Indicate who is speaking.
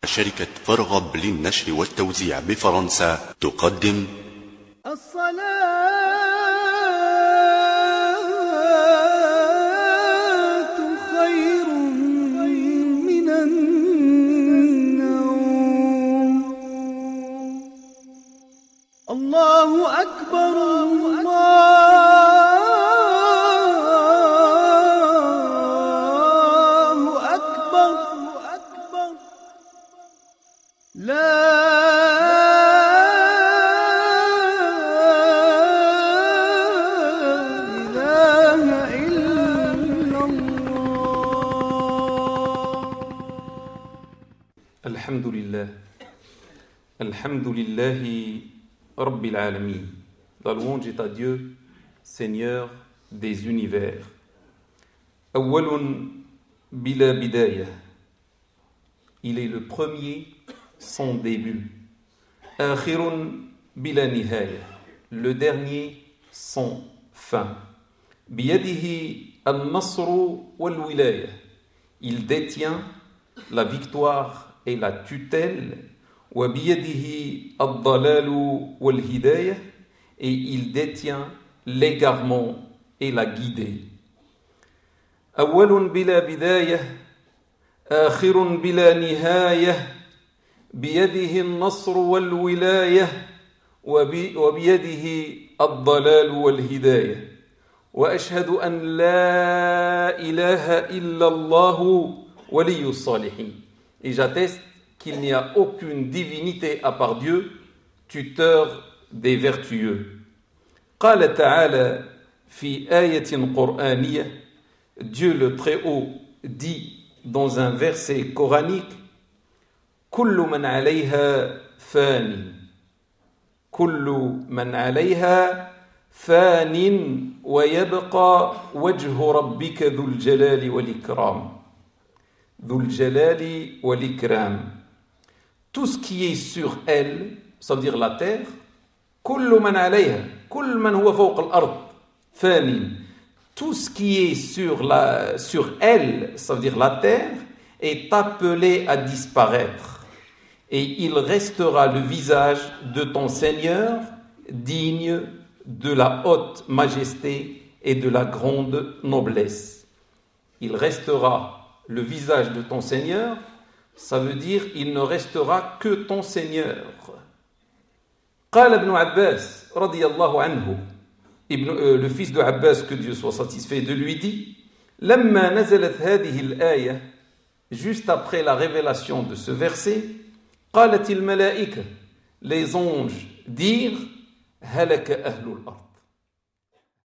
Speaker 1: شركة فرغب للنشر والتوزيع بفرنسا تقدم
Speaker 2: الصلاة خير من النوم. الله أكبر الله أكبر لا
Speaker 3: Alhamdulillahi Rabbil Alamin. La louange est à Dieu, Seigneur des univers. Awwalun bila bidaya. Il est le premier sans début. Akhirun bila nihaya. Le dernier sans fin. Biyadihi al-nasru wal-wilaya. Il détient la victoire et la tutelle. وَبِيَدِهِ الضَّلَالُ وَالْهِدَايَةِ. Et il détient l'égarement et la guidée. أول بلا بداية آخر بلا نهاية بيده النصر والولاية وبيده الضلال والهداية وأشهد أن لا إله إلا الله ولي الصالحين. Et j'atteste qu'il n'y a aucune divinité à part Dieu, tuteur des vertueux. قال تعالى في آية قرآنية. Dieu le Très-Haut dit dans un verset coranique: كل من عليها فان كل من عليها فان ويبقى وجه ربك ذو الجلال والإكرام. ذو الجلال والإكرام. Tout ce qui est sur elle, ça veut dire la terre, كل من عليها كل من هو فوق الأرض فان. Tout ce qui est sur elle, ça veut dire la terre, est appelé à disparaître. Et il restera le visage de ton Seigneur, digne de la haute majesté et de la grande noblesse. Il restera le visage de ton Seigneur, ça veut dire il ne restera que ton Seigneur. قال ابن عباس رضي الله عنه. Le fils de Abbas, que Dieu soit satisfait de lui, dit: لما نزلت هذه الآية, juste après la révélation de ce verset, قالت الملائكة, les anges dirent: هلك أهل الأرض.